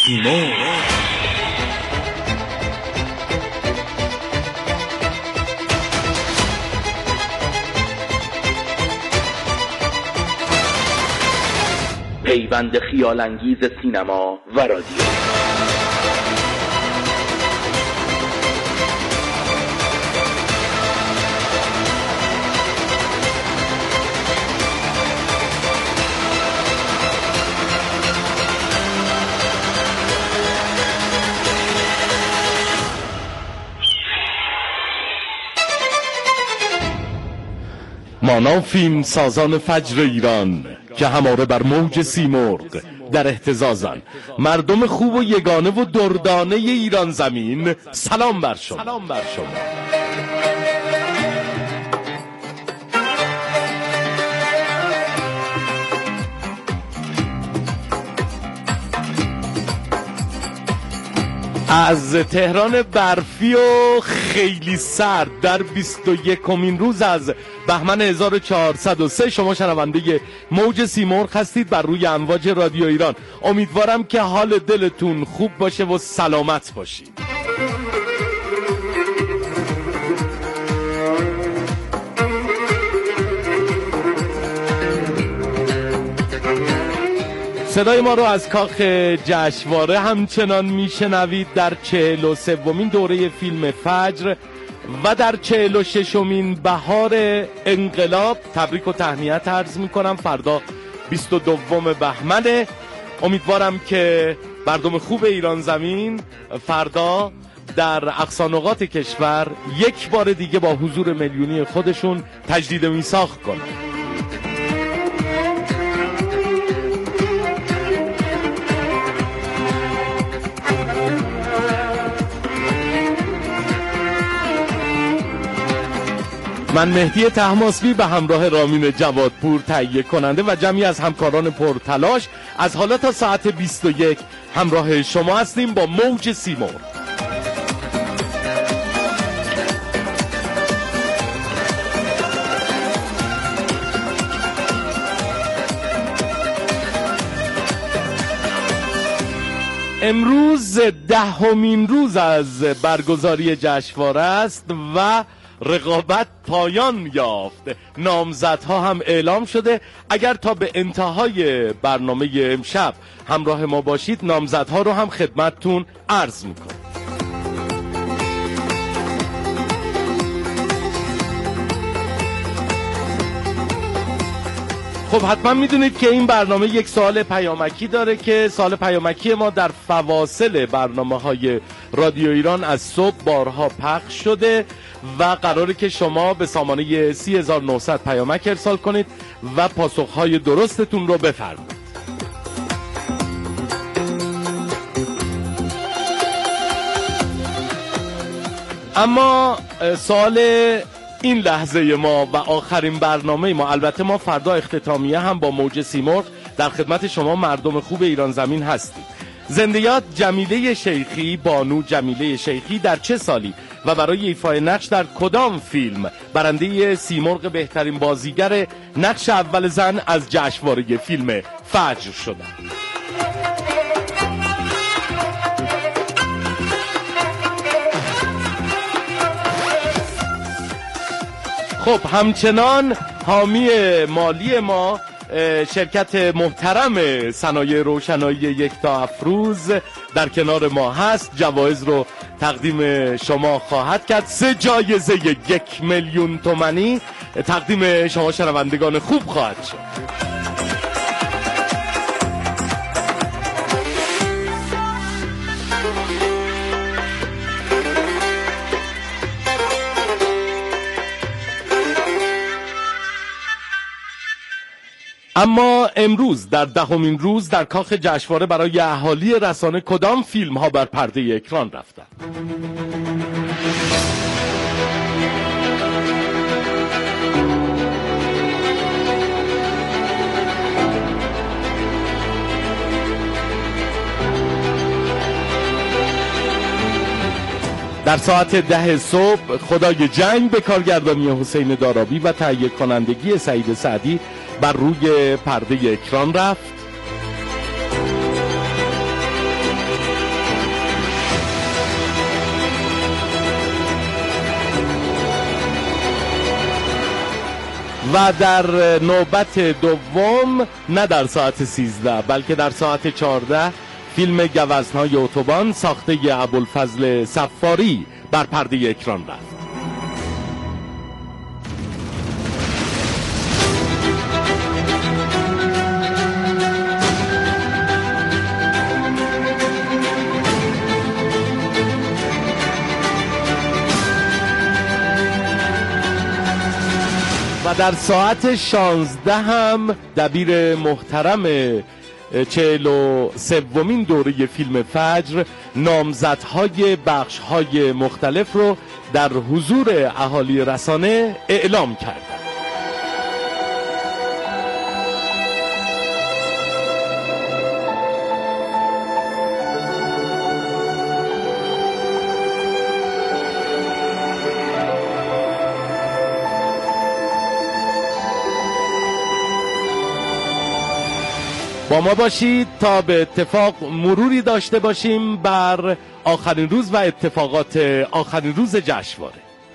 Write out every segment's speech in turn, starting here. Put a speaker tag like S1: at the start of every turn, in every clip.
S1: سیمرغ.
S2: پیوند خیال‌انگیز سینما و رادیو.
S3: مانا فیلم سازان فجر ایران که هماره بر موج سیمرغ در اهتزازن، مردم خوب و یگانه و دردانه ایران زمین، سلام بر شما. از تهران برفی و خیلی سرد در 21مین روز از بهمن 1403 شما شنونده موج سیمرغ هستید بر روی امواج رادیو ایران. امیدوارم که حال دلتون خوب باشه و سلامت باشید. صدای ما رو از کاخ جشنواره همچنان میشنوید در 43مین دوره فیلم فجر و در 46مین بهار انقلاب. تبریک و تهنیت عرض میکنم. فردا 22 بهمنه. امیدوارم که مردم خوب ایران زمین فردا در اقصا نقاط کشور یک بار دیگه با حضور میلیونی خودشون تجدید میثاق کنن. من مهدی طهماسبی به همراه رامین جوادپور تهیه کننده و جمعی از همکاران پرتلاش از حالا تا ساعت 21 همراه شما هستیم با موج سیمرغ. امروز 10مین روز از برگزاری جشنواره است و رقابت پایان یافت. نامزدها هم اعلام شده. اگر تا به انتهای برنامه امشب همراه ما باشید نامزدها رو هم خدمتتون عرض میکنم. خب حتما میدونید که این برنامه یک سوال پیامکی داره که سوال پیامکی ما در فواصل برنامه‌های رادیو ایران از صبح بارها پخش شده و قراره که شما به سامانه 30900 پیامک ارسال کنید و پاسخهای درستتون رو بفرمایید. اما سوال این لحظه ما و آخرین برنامه ما، البته ما فردا اختتامیه هم با موج سیمرغ در خدمت شما مردم خوب ایران زمین هستیم. زنده‌یاد جمیله شیخی، بانو جمیله شیخی در چه سالی و برای ایفای نقش در کدام فیلم برنده سیمرغ بهترین بازیگر نقش اول زن از جشنواره فیلم فجر شدند؟ خب همچنان حامی مالی ما شرکت محترم صنایع روشنایی یکتا افروز در کنار ما هست. جوایز رو تقدیم شما خواهد کرد. 3 جایزه 1,000,000 تومانی تقدیم شما شنوندگان خوب خواهد شد. اما امروز در 10مین روز در کاخ جشنواره برای اهالی رسانه کدام فیلم ها بر پرده اکران رفتند؟ در ساعت 10 صبح خدای جنگ به کارگردانی حسین دارابی و تهیه کنندگی سعید سعدی بر روی پرده اکران رفت. و در نوبت دوم نه در ساعت 13 بلکه در ساعت 14 فیلم گوزن‌های اتوبان ساخته ابوالفضل صفاری بر پرده اکران رفت. و در ساعت 16 هم دبیر محترم 43مین دوره فیلم فجر نامزدهای بخش‌های مختلف رو در حضور اهالی رسانه اعلام کرد. با ما باشید تا به اتفاق مروری داشته باشیم بر آخرین روز و اتفاقات آخرین روز جشنواره.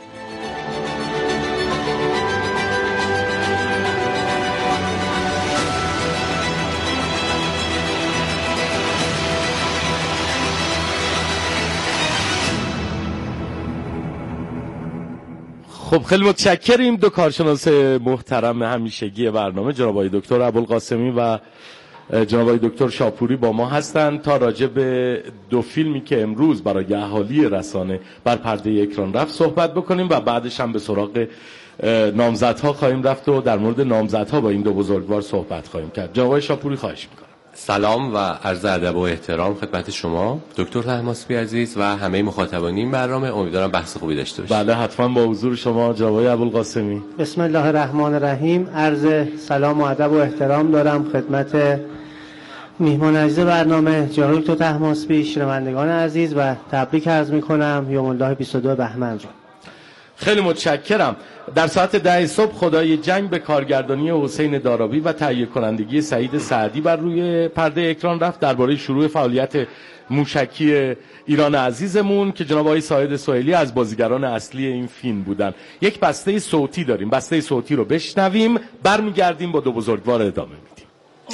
S3: خب خیلی متشکریم. دو کارشناس محترم همیشگی برنامه جناب آقای دکتر ابوالقاسمی و جناب آقای دکتر شاپوری با ما هستند تا راجع به دو فیلمی که امروز برای اهالی رسانه بر پرده اکران رفت صحبت بکنیم و بعدش هم به سراغ نامزدها خواهیم رفت و در مورد نامزدها با این دو بزرگوار صحبت خواهیم کرد. جناب آقای شاپوری خواهش می‌کنم.
S1: سلام و عرض ادب و احترام خدمت شما دکتر طهماسبی عزیز و همه مخاطبان این برنامه. امیدوارم بحث خوبی داشته باشیم.
S3: بله حتما با حضور شما جناب آقای ابوالقاسمی.
S4: بسم الله الرحمن الرحیم. عرض سلام و ادب و احترام دارم خدمت میهمان عزیز برنامه جناب دکتر طهماسبی، شنوندگان عزیز و تبریک عرض می‌کنم یوم الله 22 بهمن رو.
S3: خیلی متشکرم. در ساعت 10 صبح خدای جنگ به کارگردانی حسین دارابی و تهیه کنندگی سعید سعدی بر روی پرده اکران رفت درباره شروع فعالیت موشکی ایران عزیزمون که جناب آقای سعید سهیلی از بازیگران اصلی این فیلم بودن. یک بسته صوتی داریم، بسته صوتی رو بشنویم، برمیگردیم با دو بزرگوار ادامه میدیم.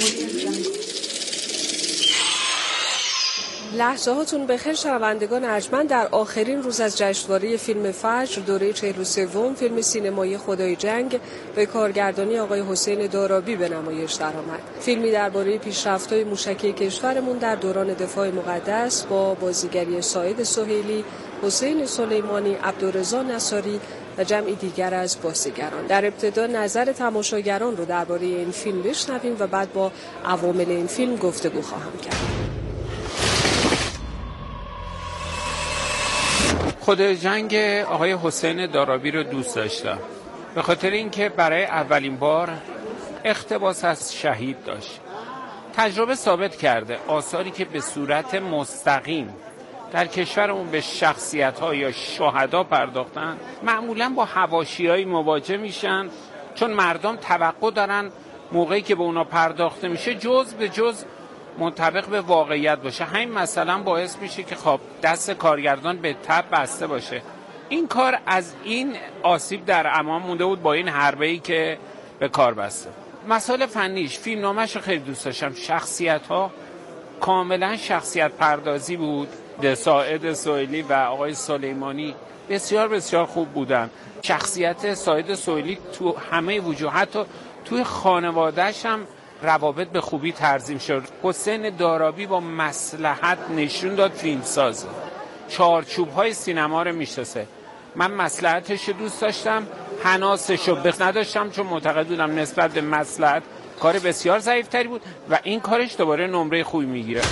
S5: لحظه هاتون بخیر شنوندگان ارجمند. در آخرین روز از جشنواره فیلم فجر دوره 43 فیلم سینمایی خدای جنگ به کارگردانی آقای حسین دارابی به نمایش درآمد. فیلمی درباره پیشرفت‌های موشکی کشورمون در دوران دفاع مقدس با بازیگری سعید سهیلی، حسین سلیمانی، عبدالرضا نصاری و جمعی دیگر از بازیگران. در ابتدا نظر تماشاگران رو درباره این فیلم بشنویم و بعد با عوامل این فیلم گفتگو خواهم کرد.
S6: خدای جنگ آقای حسین دارابی رو دوست داشتم به خاطر اینکه برای اولین بار اقتباس از شهید داشت. تجربه ثابت کرده آثاری که به صورت مستقیم در کشورمون به شخصیت‌ها یا شهدا پرداختن معمولاً با حواشی‌های مواجه میشن، چون مردم توقع دارن موقعی که به اونا پرداخته میشه جز به جز منطبق به واقعیت باشه. همین مثلا باعث میشه که خب دست کارگردان به تب بسته باشه. این کار از این آسیب در امان مونده بود با این حربه‌ای که به کار بسته. مسائل فنیش فیلم نامش رو خیلی دوست داشتم. شخصیت‌ها کاملا شخصیت پردازی بود. سعید سهیلی و آقای سلیمانی بسیار بسیار خوب بودن. شخصیت سعید سهیلی تو همه وجوه، حتی توی خانواده‌اش هم روابط به خوبی ترسیم شد. حسین دارابی با مصلحت نشون داد فیلمساز چارچوب‌های سینما رو میشناسه. من مصلحتش رو دوست داشتم، حناسش رو نداشتم، چون معتقد بودم نسبت به مصلحت کار بسیار ضعیف‌تری بود و این کارش دوباره نمره خوبی میگیره.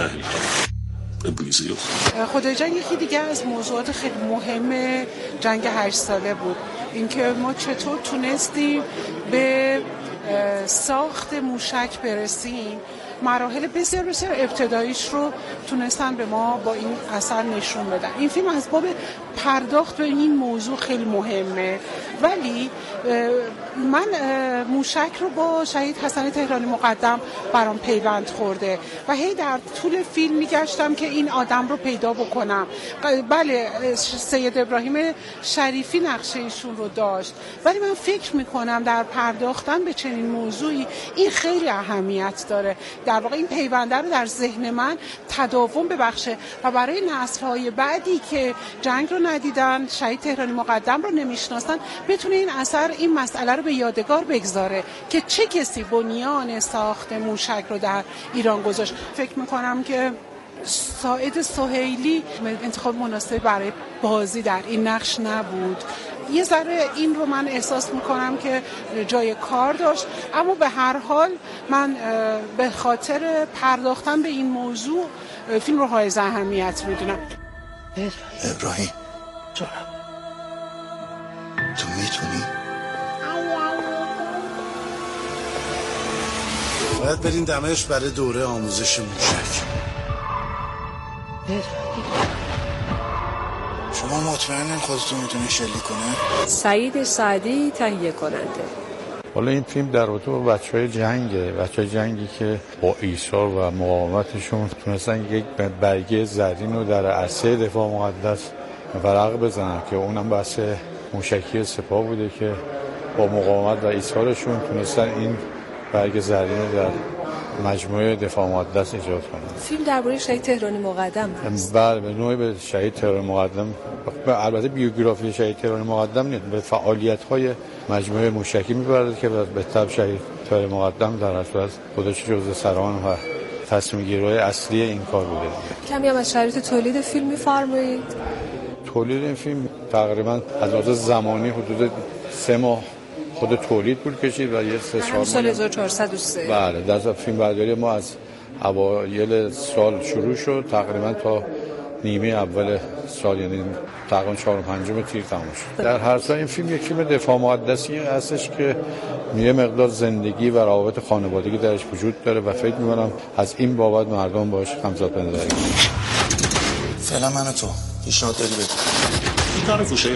S7: خدای جنگ یکی دیگه از موضوعات خیلی مهم جنگ 8 ساله بود، اینکه ما چطور تونستیم به ساخت موشک برسیم. مراحل بسیار بسیار ابتداییش رو تونستن به ما با این اثر نشون بدن. این فیلم از باب پرداخت به این موضوع خیلی مهمه، ولی من موشک رو با شهید حسن تهرانی مقدم برام پیوند خورده و هی در طول فیلم میگشتم که این آدم رو پیدا بکنم. بله سید ابراهیم شریفی نقشه ایشون رو داشت، ولی من فکر میکنم در پرداختن به چنین موضوعی این خیلی اهمیت داره. در واقع این پیونده رو در ذهن من تداوم ببخشه و برای نسل‌های بعدی که جنگ رو ندیدن، شهید تهرانی مقدم رو نمیشناسن، بتونه این اثر این مسئله رو به یادگار بگذاره که چه کسی بنیان ساخت موشک رو در ایران گذاشت. فکر میکنم که سعید سهیلی انتخاب مناسب برای بازی در این نقش نبود. یه ذره این رو من احساس میکنم که جای کار داشت، اما به هر حال من به خاطر پرداختن به این موضوع فیلم رو حائز اهمیت میدونم.
S8: ابراهیم جانم، تو میتونی؟ باید برین دمشق برای دوره آموزش موشک. شما مطمئنین خودتون میتونی شلیک کنه؟
S5: سعید سعدی تهیه کننده.
S9: حالا این فیلم در رابطه با بچهای جنگی که با ایثار و مقاومتشون تونستن یک برگه زرین رو در عرصه دفاع مقدس ورق بزنن که اونم بحث موشکی سپاه بوده که با مقاومت و ایثارشون تونستن این برگ زرین رو در مجموعه دفاع مقدس ایجاد کنن.
S5: فیلم درباره شهید تهرانی مقدم هست.
S9: بله، به نوعی به شهید تهرانی مقدم، البته بیوگرافی شهید تهرانی مقدم نیست، به فعالیت‌های مجموعه موشکی می‌پردازه که به تبع شهید تهرانی مقدم در اصل خودش جزء سران و تصمیم‌گیرای اصلی این کار بوده.
S5: کمی هم از شرایط تولید فیلم می‌فرمایید؟
S9: تولید این فیلم تقریباً از لحاظ زمانی حدود 3 ماه خود تولید بود کشید و یه 3
S5: سال 1403.
S9: بله، در فیلم برداری ما از اوایل سال شروع شد تقریبا تا نیمه اول سال، یعنی تقریبا 4 و 5 تیر تموم شد. در هر سال این فیلم یک فیلم دفاع مقدسی هستش که یه مقدار زندگی و روابط خانوادگی درش وجود داره و فکر می‌کنم از این بابت مردم باهاش همزاد بنظری کنن.
S8: فعلا من و تو پیشنهاد داری بده. این کار فوشه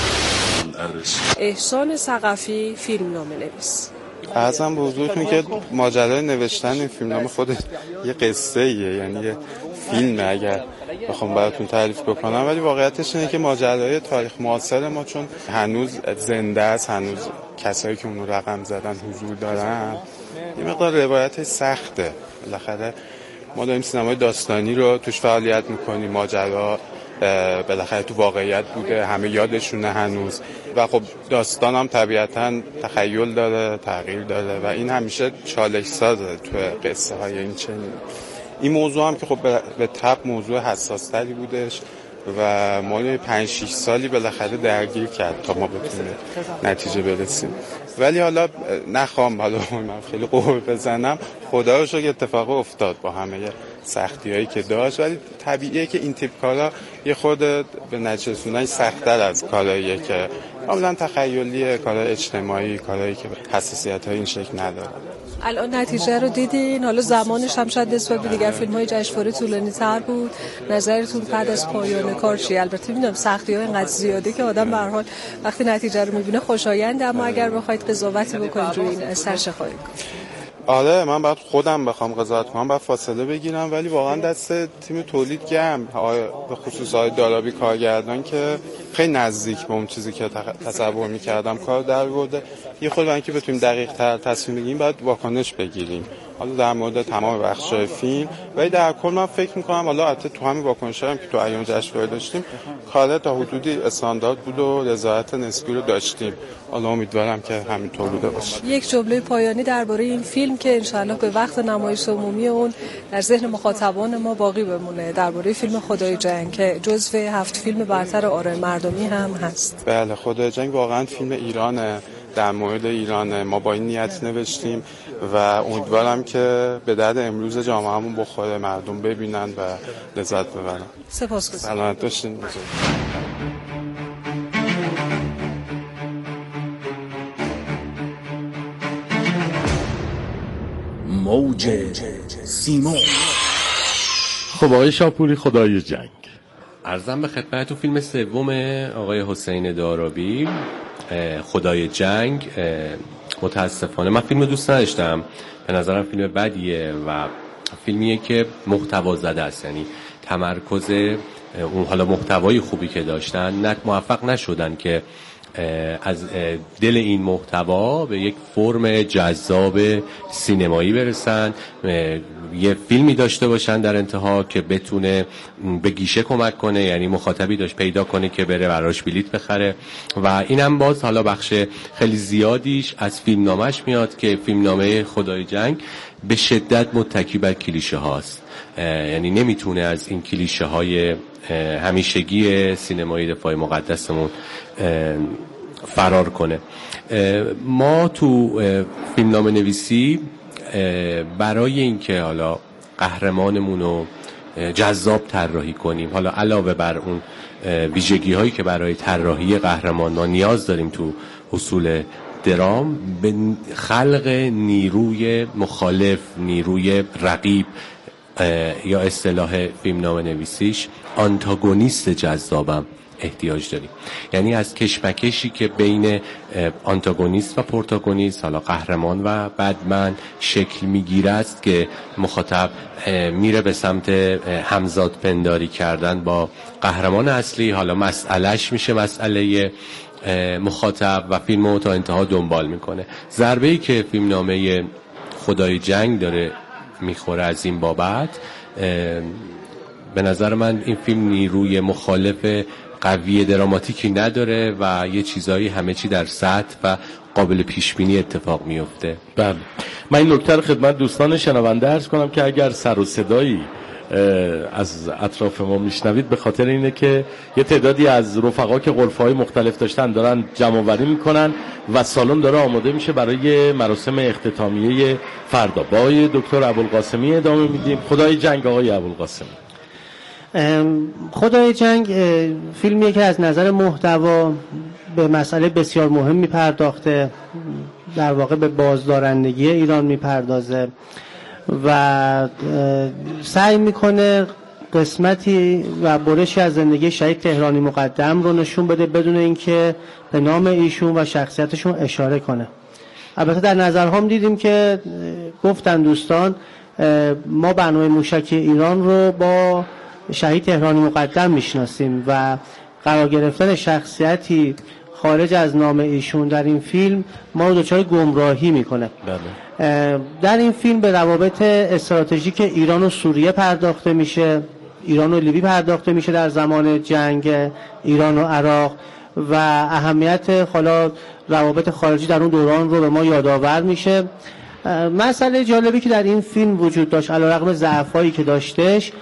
S5: احسان ثقفی فیلمنامه نویس.
S10: ارزم به حضورتون که ماجرای نوشتن این فیلمنامه خودش یه قصه ایه، یعنی یه فیلمه اگر بخوام براتون تعریف بکنم، ولی واقعیتش اینه که ماجرای تاریخ معاصر ما چون هنوز زنده است، هنوز کسایی که اون رقم زدن حضور دارن، یه مقدار روایتش سخته. بالاخره ما داریم سینمای داستانی رو توش فعالیت میکنیم، ماجرا بالاخره تو واقعیت بوده، همه یادشونه هنوز، و خب داستان هم طبیعتاً تخیل داره، تغییر داره و این همیشه چالش سازه تو قصه های این چنین. این موضوع هم که خب به طب موضوع حساس تری بودش و ما 5-6 سالی بالاخره درگیر کرد تا ما بتونیم نتیجه برسیم. ولی حالا نخوام من خیلی قور بزنم، خدا رو شکر اتفاق افتاد با همه سختی‌هایی که داشت، ولی طبیعیه که این تیپ کارا یه خود به نتیجه رسوندن سخت‌تر از کارهاییه که کاملا تخیلیه، کارهای اجتماعی، کارهایی که حساسیت‌های این شکل نداره.
S5: الان نتیجه رو دیدین، حالا زمانش هم شاید نسبت به دیگر فیلم‌های جشنواره طولانی‌تر بود. نظرتون بعد از پایان کار چیه؟ البته می‌دونم سختی‌ها اینقدر زیاده که آدم به هر حال وقتی نتیجه رو می‌بینه خوشاینده، اما اگر بخواید قضاوتی بکنید روی این اثر چه خواهید گفت؟
S10: آره، من باید خودم بخوام قضاوت کنم باید فاصله بگیرم، ولی واقعا دست تیم تولید گرم، به خصوص آقای دارابی کارگردان که خیلی نزدیک به اون چیزی که تصور می‌کردم کار در برده. یه خود برای اینکه بتونیم دقیق‌تر تصمیم بگیریم باید واکنش بگیریم، حالا در مورد تمام بخش‌های فیلم. ولی در کل من فکر می‌کنم حالا البته تو همین واکنش‌ها هم که تو ایام جشنواره داشتیم کار تا حدودی استاندارد بود و رضایت نسبی رو داشتیم. حالا امیدوارم که همینطور بوده باشه.
S5: یک جمله پایانی درباره این فیلم که انشالله به وقت نمایش عمومی اون در ذهن مخاطبان ما باقی بمونه، درباره فیلم خدای جنگ که جزو 7 فیلم برتر آرای مردمی هم هست.
S10: بله، خدای جنگ واقعا فیلم ایرانه، در مورد ایران. ما با این نیت نوشتیم و امیدوارم که به درد امروز جامعهمون بخوره، مردم ببینن و لذت ببرن.
S5: سپاسگزارم.
S10: سلامت باشین.
S3: موج سیمون. خب آقای شاپوری، خدای جنگ
S1: عرضم به خدمتتون فیلم سوم آقای حسین دارابی، خدای جنگ. متاسفانه من فیلم دوست نداشتم، به نظرم فیلم بدیه و فیلمیه که محتوا زده است، یعنی تمرکز اون حالا محتوای خوبی که داشتن موفق نشدن که از دل این محتوا به یک فرم جذاب سینمایی برسن، یه فیلمی داشته باشن در انتها که بتونه به گیشه کمک کنه، یعنی مخاطبی داشت پیدا کنه که بره براش بلیت بخره. و اینم باز حالا بخش خیلی زیادیش از فیلمنامه‌اش میاد که فیلمنامه خدای جنگ به شدت متکی بر کلیشه هاست، یعنی نمیتونه از این کلیشه های همیشگی سینمایی دفاع مقدسمون فرار کنه. ما تو فیلمنامه نویسی برای اینکه حالا قهرمانمون رو جذاب طراحی کنیم، حالا علاوه بر اون ویژگی هایی که برای طراحی قهرمان ما نیاز داریم تو اصول درام، به خلق نیروی مخالف، نیروی رقیب یا اصطلاح فیلمنامه نویسیش آنتاگونیست جذابم احتیاج داریم. یعنی از کشمکشی که بین آنتاگونیست و پروتاگونیست، حالا قهرمان و بدمن شکل میگیره است که مخاطب میره به سمت همزاد پنداری کردن با قهرمان اصلی، حالا مسئلهش میشه مسئله مخاطب و فیلمو تا انتها دنبال میکنه. ضربه‌ای که فیلمنامه خدای جنگ داره میخوره از این بابت، به نظر من این فیلم نیروی مخالف قوی دراماتیکی نداره و یه چیزایی همه چی در سطح و قابل پیش بینی اتفاق میفته.
S3: بله، من این نکته رو خدمت دوستان شنونده عرض کنم که اگر سر و صدایی از اطراف ما میشنوید به خاطر اینه که یه تعدادی از رفقا که غرفه‌های مختلف داشتن دارن جمع‌آوری میکنن و سالن داره آماده میشه برای مراسم اختتامیه فردا. با آقای دکتر ابوالقاسمی ادامه میدیم. خدای جنگ آقای ابوالقاسمی.
S4: خدای جنگ فیلمیه که از نظر محتوا به مسئله بسیار مهم میپرداخته، در واقع به بازدارندگی ایران میپردازه و سعی میکنه قسمتی و برشی از زندگی شهید تهرانی مقدم رو نشون بده بدون اینکه به نام ایشون و شخصیتشون اشاره کنه. البته در نظرهام دیدیم که گفتن دوستان ما برنامه موشک ایران رو با شهید تهرانی مقدم میشناسیم و قرار گرفتن شخصیتی خارج از نام ایشون در این فیلم ما رو دچار گمراهی میکنه. در این فیلم به روابط استراتژیک ایران و سوریه پرداخته میشه، ایران و لیبی پرداخته میشه در زمان جنگ ایران و عراق و اهمیت حالا روابط خارجی در اون دوران رو به ما یادآور میشه. مسئله جالبی که در این فیلم وجود داشت علیرغم ضعفایی که داشتش،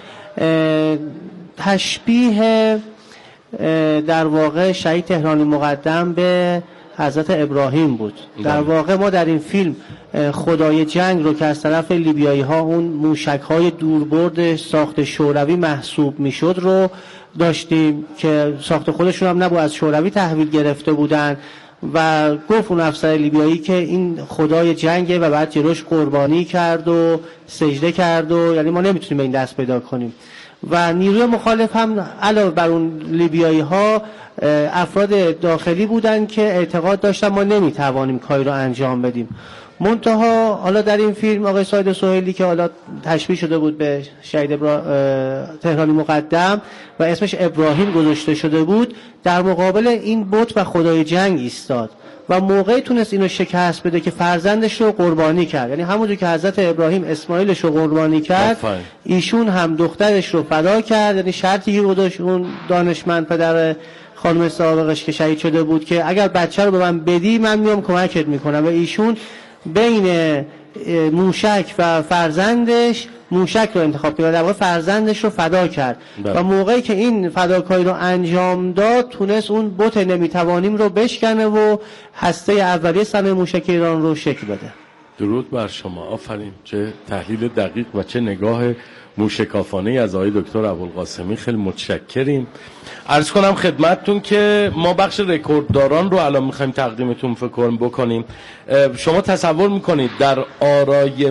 S4: تشبیه در واقع شهید تهرانی مقدم به حضرت ابراهیم بود. در واقع ما در این فیلم خدای جنگ رو که از طرف لیبیایی ها اون موشک های دوربرد ساخت شوروی محسوب میشد رو داشتیم که ساخت خودشون هم نبود، از شوروی تحویل گرفته بودن و گفت اون افسر لیبیایی که این خدای جنگه و بعد جلوش قربانی کرد و سجده کرد و یعنی ما نمیتونیم به این دست پیدا کنیم. و نیروی مخالف هم علاوه بر اون لیبیایی ها افراد داخلی بودن که اعتقاد داشتن ما نمیتوانیم کاری رو انجام بدیم. منتها حالا در این فیلم آقای ساید سهیلی که حالا تشبیه شده بود به شهید تهرانی مقدم و اسمش ابراهیم گذاشته شده بود، در مقابل این بت و خدای جنگ ایستاد و موقعی تونست اینو شکست بده که فرزندش رو قربانی کرد. یعنی همونجور که حضرت ابراهیم اسماعیلش رو قربانی کرد، ایشون هم دخترش رو فدا کرد. یعنی شرطی که گذاشت اون دانشمند پدر خانم سابقش که شهید شده بود که اگر بچه رو به من بدی من میام کمکت میکنم، و ایشون بین موشک و فرزندش موشک رو انتخاب کرد، در واقع فرزندش رو فدا کرد و موقعی که این فداکاری رو انجام داد تونست اون بت نمیتوانیم رو بشکنه و هسته اولیه صنایع موشک ایران رو شکل بده.
S3: درود بر شما، آفرین. چه تحلیل دقیق و چه نگاه موشکافانه از آقای دکتر ابوالقاسمی، خیلی متشکریم. عرض کنم خدمتتون که ما بخش رکوردداران رو الان میخوایم تقدیمتون بکنیم. شما تصور میکنید در آرای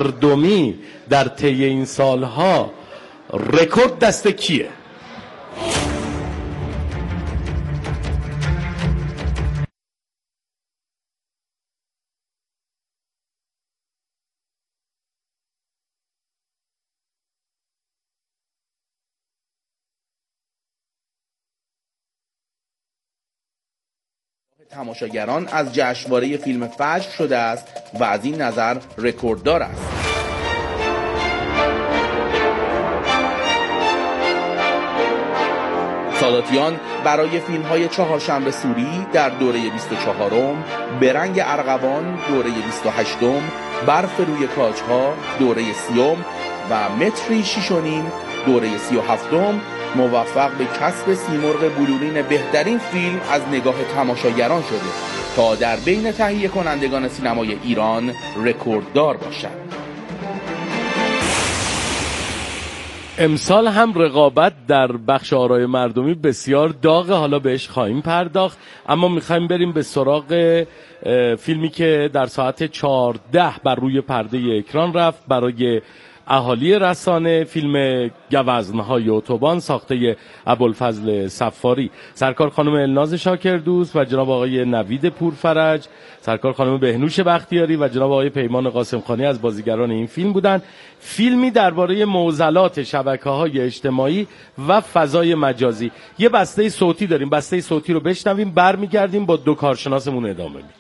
S3: مردمی در طی این سالها رکورد دست کیه؟
S2: تماشاگران از جشنواره فیلم فجر شده است و از این نظر رکورددار است. ساداتیان برای فیلم‌های چهارشنبه سوری در دوره 24م، برنگ ارغوان دوره 28م، برف روی کاج‌ها دوره 30م و متری 6.5 دوره 37م موفق به کسب سیمرغ بلورین بهترین فیلم از نگاه تماشاگران شده تا در بین تهیه کنندگان سینمای ایران رکورددار باشد.
S3: امسال هم رقابت در بخش آرای مردمی بسیار داغه، حالا بهش خواهیم پرداخت، اما میخوایم بریم به سراغ فیلمی که در ساعت 14 بر روی پرده اکران رفت برای اهالی رسانه، فیلم گوزن‌های اتوبان ساخته ابوالفضل صفاری. سرکار خانم الناز شاکردوست و جناب آقای نوید پورفرج، سرکار خانم بهنوش بختیاری و جناب آقای پیمان قاسمخانی از بازیگران این فیلم بودند. فیلمی درباره معضلات شبکه‌های اجتماعی و فضای مجازی. یه بسته صوتی داریم، بسته صوتی رو بشنویم، برمیگردیم با دو کارشناسمون ادامه میدیم.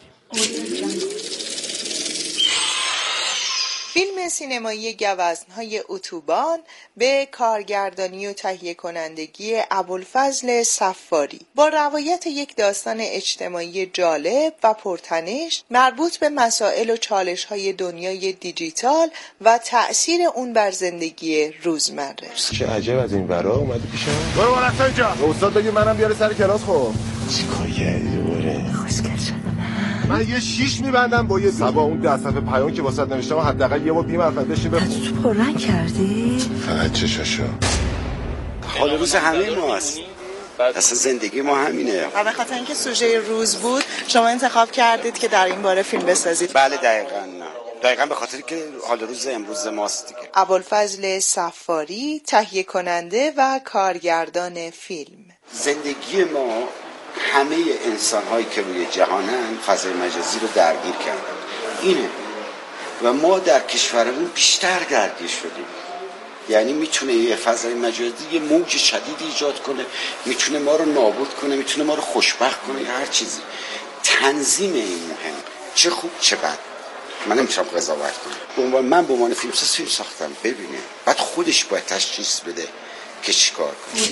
S11: فیلم سینمایی گوزن‌های اتوبان به کارگردانی و تهیه کنندگی ابوالفضل صفاری با روایت یک داستان اجتماعی جالب و پرتنش مربوط به مسائل و چالش‌های دنیای دیجیتال و تأثیر اون بر زندگی روزمره.
S12: چه عجب از این ورا اومدی پیشم؟
S13: برو واسه اینجا. استاد بگی منم بیاره سر کلاس. خب
S12: چیکار کردی دوباره؟
S13: خوشگل شدم. من یه 6 میبندم با یه سبا اون 10 صفحه پیام که واسط نوشتم حداقل یه بار بی منفعت بشین بخون.
S11: تو پررنگ کردی؟
S12: فقط چشاشو. حال روز همه ماست. اصلا زندگی ما همینه.
S11: و به خاطر اینکه سوژه روز بود شما انتخاب کردید که در این باره فیلم بسازید.
S12: بله دقیقاً به خاطر که حال روز امروز ماست دیگه.
S11: ابوالفضل صفاری تهیه کننده و کارگردان فیلم.
S12: زندگی ما همه انسان‌هایی که روی جهانن فضای مجازی رو درگیر کردن. اینه و ما در کشورمون بیشتر درگیر شدیم. یعنی میتونه یه فضای مجازی یه موج شدید ایجاد کنه، میتونه ما رو نابود کنه، میتونه ما رو خوشبخت کنه، هر چیزی. تنظیم این مهم، چه خوب چه بد. من نمیتونم قضاوت کنم. من به عنوان فیلمساز فیلم ساختم، ببینه بعد خودش باید تشخیص بده که چیکار کنه.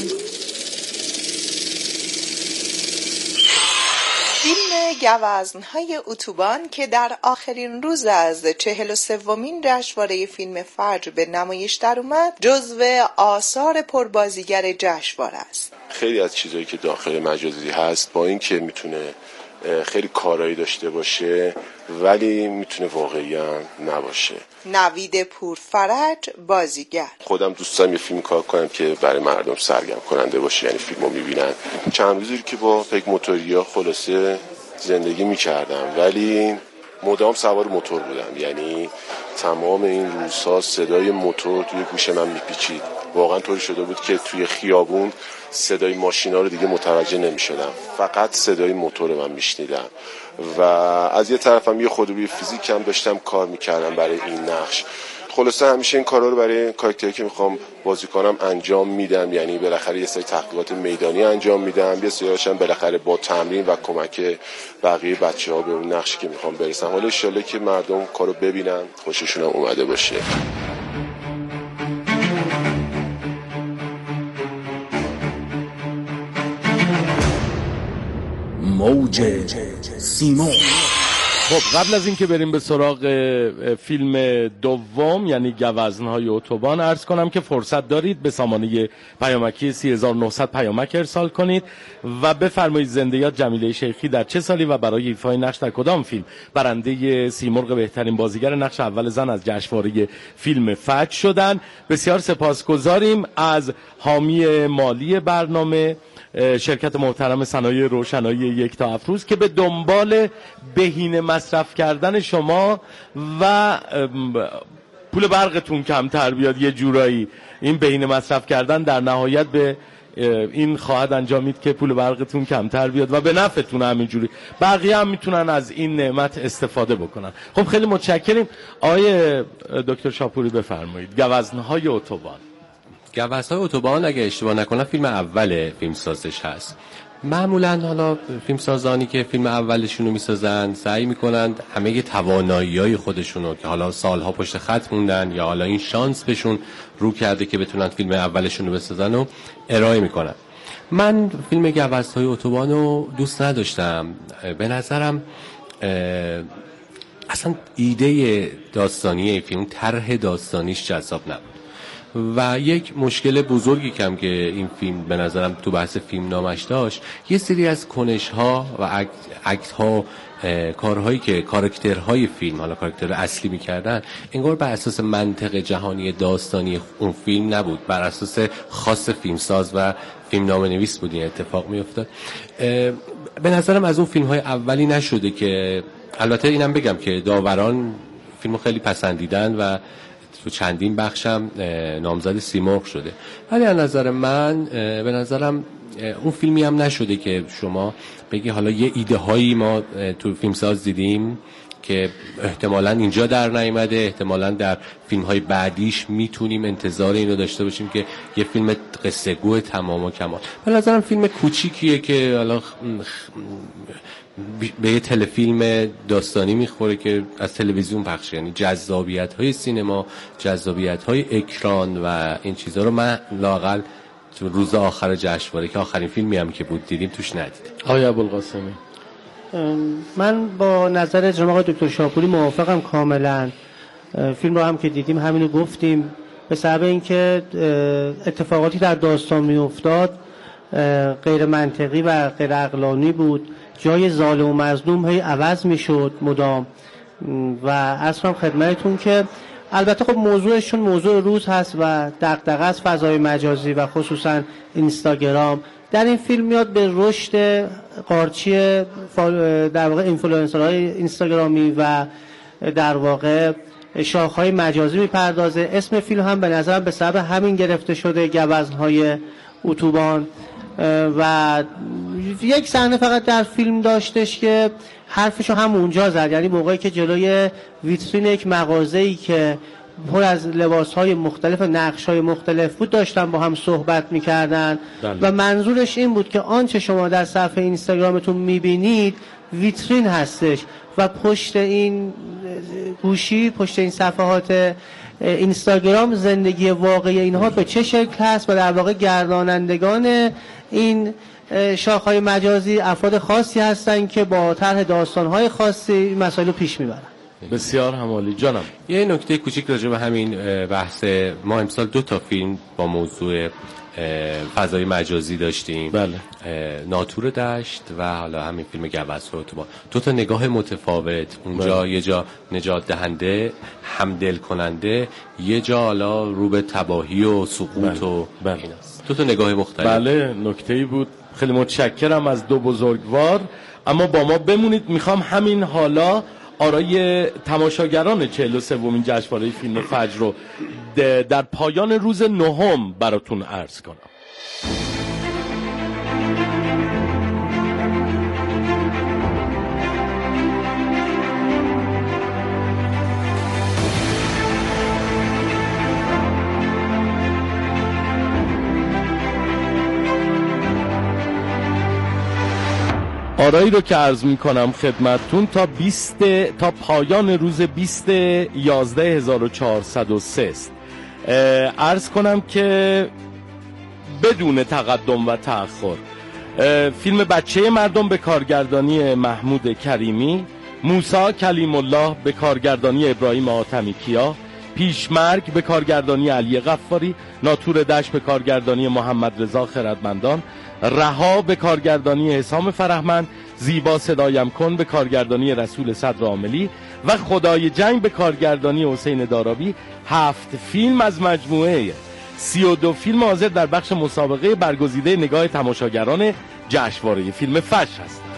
S11: فیلم گوزن‌های اتوبان که در آخرین روز از 43مین جشنواره فیلم فجر به نمایش در اومد، جزو آثار پربازیگر جشنواره است.
S14: خیلی از چیزایی که داخل مجازی هست با این که میتونه خیلی کارایی داشته باشه ولی میتونه واقعی نباشه.
S11: نوید پورفرج بازیگر.
S14: خودم دوست دارم یه فیلم کار کنم که برای مردم سرگرم کننده باشه، یعنی فیلمو میبینن. چند روزی که با پک موتوریا خلاصه زندگی میکردم ولی مدام سوار موتور بودم، یعنی تمام این روزها صدای موتور توی گوش من میپیچید. واقعا طوری شده بود که توی خیابون صدای ماشینا رو دیگه متوجه نمیشدم، فقط صدای موتور من میشنیدم. و از یه طرفم یه خودروی فیزیک هم داشتم کار میکردم برای این نقش. خلاصه همیشه این کارا رو برای کاراکتری که میخوام بازی کنم انجام میدم، یعنی بالاخره یه سری تحقیقات میدانی انجام میدم، یه سریاش هم بالاخره با تمرین و کمک بقیه بچه‌ها به اون نقشی که میخوام برسم. حالا ان شاءالله که مردم کارو ببینن خوششون هم اومده باشه.
S2: موج سیمون.
S3: خب قبل از اینکه بریم به سراغ فیلم دوم یعنی گوزن‌های اتوبان، عرض کنم که فرصت دارید به سامانه پیامکی 3900 پیامک ارسال کنید و بفرمایید زنده یاد جمیله شیخی در چه سالی و برای ایفای نقش در کدام فیلم برنده سیمرغ بهترین بازیگر نقش اول زن از جشنواره فیلم فجر شدن. بسیار سپاسگزاریم از حامی مالی برنامه شرکت محترم صنایع روشنایی یکتا افروز که به دنبال بهینه مصرف کردن شما و پول برقتون کمتر بیاد. یه جورایی این بهینه مصرف کردن در نهایت به این خواهد انجامید که پول برقتون کمتر بیاد و به نفعتون همینجوری. بقیه هم میتونن از این نعمت استفاده بکنن. خب خیلی متشکریم. آقای دکتر شاپوری بفرمایید. گوزن‌های اتوبان.
S1: گوزن‌های اتوبان اگه اشتباه نکنم فیلم اول فیلم سازش هست. معمولا حالا فیلم سازانی که فیلم اولشون رو میسازن سعی میکنن همه توانایی‌های خودشون رو که حالا سالها پشت خط موندن یا حالا این شانس بهشون رو کرده که بتونن فیلم اولشون رو بسازن و ارائه میکنن. من فیلم گوزن‌های اتوبان رو دوست نداشتم. به نظرم اصلا ایده داستانی فیلم، طرح داستانیش جذاب نبود و یک مشکل بزرگی کم که این فیلم به نظرم تو بحث فیلم نامش داشت، یه سری از کنش‌ها و اکت‌ها، کارهایی که کاراکترهای فیلم، حالا کاراکتر اصلی می‌کردن، انگار بر اساس منطق جهانی داستانی اون فیلم نبود، بر اساس خاص فیلمساز و فیلم نامه‌نویس بود این اتفاق می‌افتاد. به نظرم از اون فیلم‌های اولی نشده که، البته اینم بگم که داوران فیلمو خیلی پسندیدن و تو چندین بخشم نامزد سیمرغ شده، ولی از نظر من به نظرم اون فیلمی هم نشده که شما بگی حالا یه ایده هایی ما تو فیلمساز دیدیم که احتمالاً اینجا در نیامده، احتمالاً در فیلم های بعدیش میتونیم انتظار اینو داشته باشیم که یه فیلم قصه گو تمام و کمال. به نظرم فیلم کوچیکیه که حالا به یه تلفیلم داستانی میخوره که از تلویزیون پخشه، یعنی جذابیت های سینما، جذابیت های اکران و این چیزها رو من لااقل تو روز آخر جشنواره که آخرین فیلمی هم که بود دیدیم توش ندیدم.
S3: آقای ابوالقاسمی،
S4: من با نظر جناب آقای دکتر شاپوری موافقم کاملا. فیلم رو هم که دیدیم همینو گفتیم، به سبب اینکه اتفاقاتی در داستان میافتاد غیر منطقی و غیر عقلانی بود، جای ظالم و مظلوم هی عوض میشد مدام و اصلا خدمتتون که البته خب موضوعشون موضوع روز هست و دغدغه از فضای مجازی و خصوصا اینستاگرام. در این فیلم میاد به رشد قارچی در واقع اینفلوئنسرهای اینستاگرامی و در واقع شاخهای مجازی میپردازه. اسم فیلم هم به نظرم به سبب همین گرفته شده، گوزن‌های اتوبان. و یک صحنه فقط در فیلم داشتش که حرفشو هم اونجا زد، یعنی موقعی که جلوی ویترین یک مغازه‌ای که پر از لباس‌های مختلف و نقش‌های مختلف بود داشتن با هم صحبت می‌کردن و منظورش این بود که آنچه شما در صفحه اینستاگرامتون می‌بینید ویترین هستش و پشت این گوشی، پشت این صفحات اینستاگرام زندگی واقعی اینها به چه شکل هست و در واقع گردانندگان این شاخه‌های مجازی افراد خاصی هستن که با طرح داستان‌های خاصی مسائل رو پیش میبرن.
S3: بسیار همالی. جانم
S1: یه نکته کوچیک راجع به همین بحث، ما امسال 2 تا فیلم با موضوع فضای مجازی داشتیم.
S3: بله.
S1: ناطور دشت و حالا همین فیلم گوزن‌های اتوبان. 2 تا نگاه متفاوت. اونجا یه جا نجات دهنده، همدل کننده، یه جا حالا رو به تباهی و سقوط و ایناست. 2 تا نگاه مختلف.
S3: بله، نکته‌ای بود. خیلی متشکرم از 2 بزرگوار. اما با ما بمونید، میخوام همین حالا آرای تماشاگران 43مین جشنواره فیلم فجر رو در پایان روز 9 براتون عرض کنم. آرایی رو که عرض میکنم خدمتتون تا پایان روز 20/11/1403 است. عرض کنم که بدون تقدم و تأخر فیلم بچه مردم به کارگردانی محمود کریمی، موسی کلیم الله به کارگردانی ابراهیم حاتمی کیا، پیشمرگ به کارگردانی علی غفاری، ناطور دشت به کارگردانی محمد رضا خردمندان، رها به کارگردانی حسام فرهمند، زیبا صدایم کن به کارگردانی رسول صدر عاملی و خدای جنگ به کارگردانی حسین دارابی 7 فیلم از مجموعه 32 فیلم حاضر در بخش مسابقه برگزیده نگاه تماشاگران جشنواره فیلم فجر هستند.